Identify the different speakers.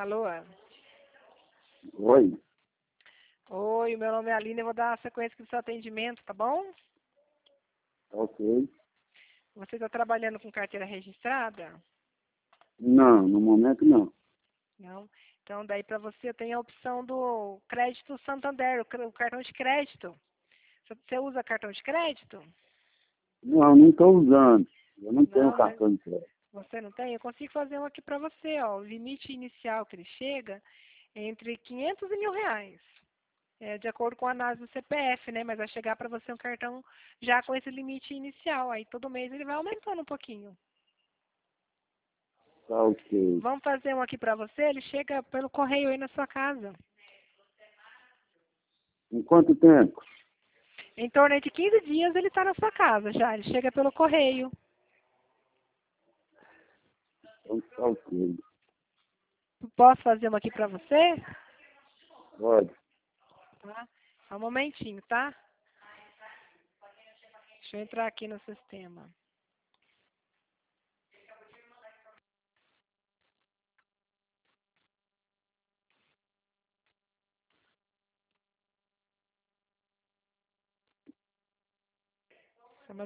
Speaker 1: Alô?
Speaker 2: Oi,
Speaker 1: Oi, meu nome é Aline, eu vou dar sequência aqui do seu atendimento, tá bom?
Speaker 2: ok.
Speaker 1: Você está trabalhando com carteira registrada?
Speaker 2: Não, no momento não.
Speaker 1: Não? Então, daí para você tem a opção do crédito Santander, o cartão de crédito. Você usa cartão de crédito?
Speaker 2: Não, não estou usando. Eu não tenho
Speaker 1: Não, mas
Speaker 2: cartão de crédito.
Speaker 1: você não tem? Eu consigo fazer um aqui para você, ó. O limite inicial que ele chega é entre 500 e R$ 1.000. É, de acordo com a análise do CPF, né? Mas vai chegar para você um cartão já com esse limite inicial. Aí todo mês ele vai aumentando um pouquinho.
Speaker 2: Tá ok.
Speaker 1: Vamos fazer um aqui para você? Ele chega pelo correio aí na sua casa.
Speaker 2: Em quanto tempo?
Speaker 1: Em torno de 15 dias ele está na sua casa já. Ele chega pelo correio.
Speaker 2: Então tá ok.
Speaker 1: Posso fazer um aqui para você?
Speaker 2: Pode.
Speaker 1: Tá? Só um momentinho, tá? Deixa eu entrar aqui no sistema.